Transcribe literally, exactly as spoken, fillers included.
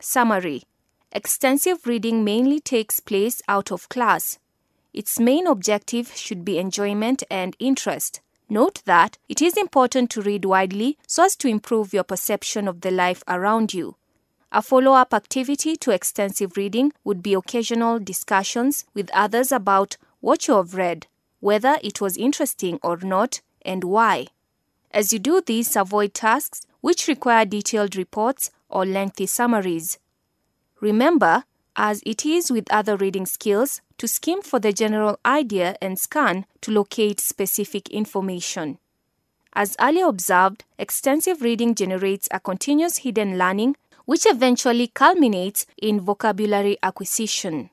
Summary. Extensive reading mainly takes place out of class. Its main objective should be enjoyment and interest. Note that it is important to read widely so as to improve your perception of the life around you. A follow-up activity to extensive reading would be occasional discussions with others about what you have read, whether it was interesting or not, and why. As you do this, avoid tasks which require detailed reports or lengthy summaries. Remember, as it is with other reading skills, to skim for the general idea and scan to locate specific information. As earlier observed, extensive reading generates a continuous hidden learning which eventually culminates in vocabulary acquisition.